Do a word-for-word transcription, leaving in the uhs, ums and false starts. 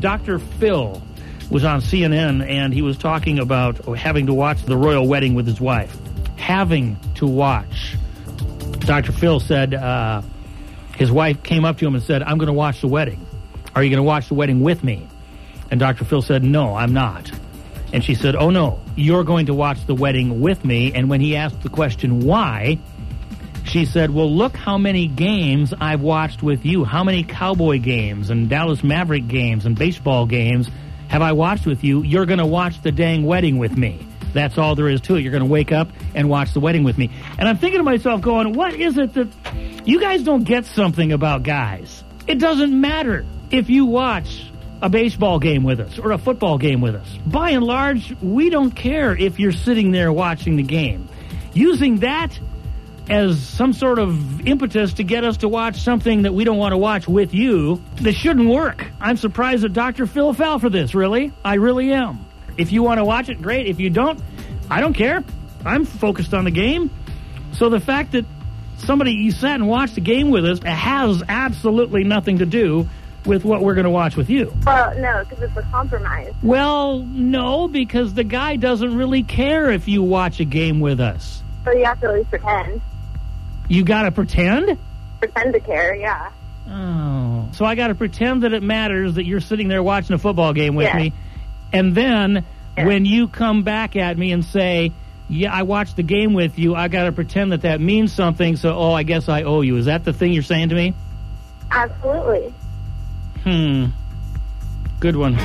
Doctor Phil was on C N N, and he was talking about having to watch the royal wedding with his wife. Having to watch. Doctor Phil said uh, his wife came up to him and said, I'm going to watch the wedding. Are you going to watch the wedding with me? And Doctor Phil said, no, I'm not. And she said, oh, no, you're going to watch the wedding with me. And when he asked the question, why, she said, well, look how many games I've watched with you. How many Cowboy games and Dallas Maverick games and baseball games have I watched with you? You're going to watch the dang wedding with me. That's all there is to it. You're going to wake up and watch the wedding with me. And I'm thinking to myself going, what is it that you guys don't get something about guys? It doesn't matter if you watch a baseball game with us or a football game with us. By and large, we don't care if you're sitting there watching the game. Using that as some sort of impetus to get us to watch something that we don't want to watch with you, this shouldn't work. I'm surprised that Doctor Phil fell for this, really. I really am. If you want to watch it, great. If you don't, I don't care. I'm focused on the game. So the fact that somebody you sat and watched the game with us has absolutely nothing to do with what we're going to watch with you. Well, no, because it's a compromise. Well, no, because the guy doesn't really care if you watch a game with us. So you have to at least pretend. You got to pretend? Pretend to care, yeah. Oh. So I got to pretend that it matters that you're sitting there watching a football game with yes. me. And then yes. when you come back at me and say, yeah, I watched the game with you, I got to pretend that that means something, so, oh, I guess I owe you. Is that the thing you're saying to me? Absolutely. Hmm. Good one.